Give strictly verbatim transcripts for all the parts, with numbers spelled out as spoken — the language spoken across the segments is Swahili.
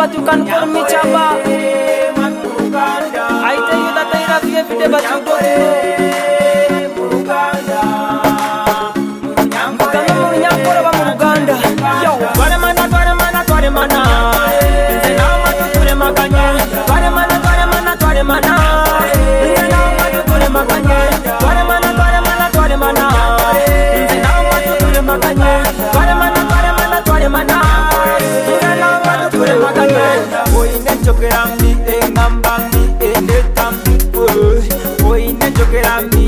but you can call me Chaba. I tell you that I love you every day, but you don't. Muganga Munyakora ba Muganda. Yo, tware mana tware mana tware mana. Nze nawe matuture makanye. Tware mana tware mana tware mana. Nze nawe matuture makanye. Tware mana tware mana tware mana. Nze nawe matuture makanye. Tware mana tware mana tware mana. Nze nawe matuture makanye. Oine chokera mi engamba mi endetambi. Oine chokera mi.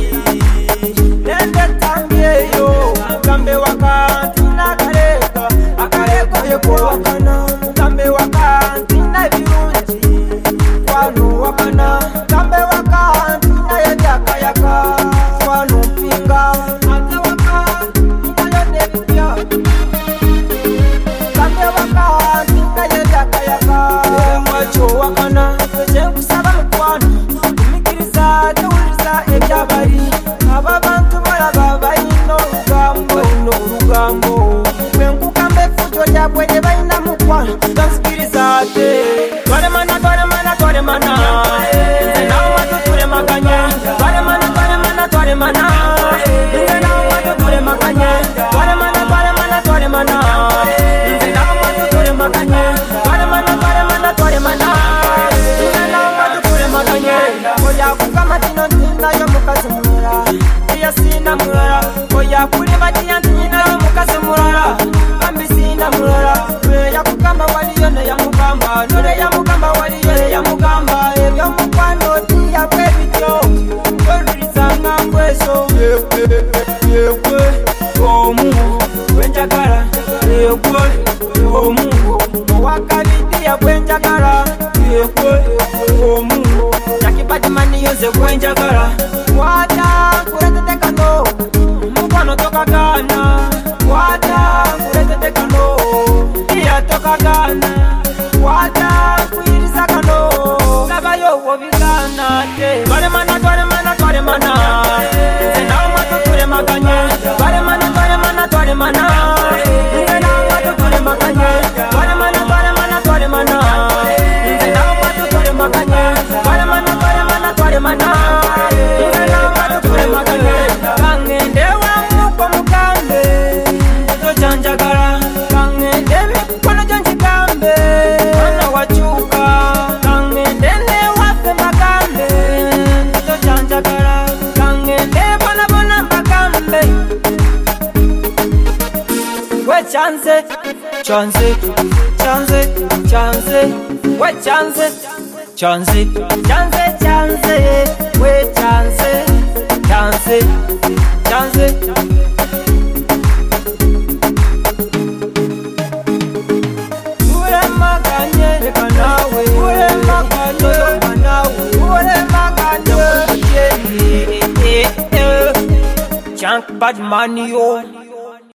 Mugambe wakanti nakareka akareka yeko wakana mugambe wakanti na birungi kwanu wakana mugambe wakanti na yaka yaka kwanu pinga ate wakanti na yodebya mugambe wakanti na yaka yaka mwacho wakana kweje kusaba mukwanu kumikiriza tewuliza ebyabari aba bantu baraba bayino rugambo no rugambo kwenkukambe fujo lyabwe lye balina mukwano tansikiriza ate twale mana twale mana twale mana nze nawe matuture makanye twale mana twale mana twale mana nze nawe matuture makanye twale mana twale mana twale mana nze nawe matuture makanye twale mana twale mana twale mana nze nawe matuture makanye oya kukama tino ntina yo mukazi mulala iya sina mulala oya kulima tiyanti nyina yo mukazi mulala kambi sina mulala ya kukamba waliyo ne ya mugamba nole ya mugamba waliyo ne ya mugamba ebyo mukwano tiya kwebityo olulizanga mbweso yekwe omu wenjagala yekwe omu owakabitiya gwenjagala yekwe omu yakibadimani yose gwenjagala wata kuretete kano mukwano tokagana wata kuretete kano iya tokagana wata kuyiriza kano nabayo wobigana te twale mana twale mana twale mana nze nawe matuture makanye twale mana twale mana twale mana nze nawe matuture makanye twale mana twale mana twale mana nze nawe matuture makanye twale mana twale mana twale mana nze nawe matuture makanye kangende wamuko mukambe tojanjagala kangende mikono janjikambe mwana wachuka kangende ne wafe makambe tojanjagala kangende bona bona makambe we chance chance chance chance we chance chance chance chance we chance chance chance ure maganye rekanawe ure maganye rekanawe ure maganye Chunk bad money yo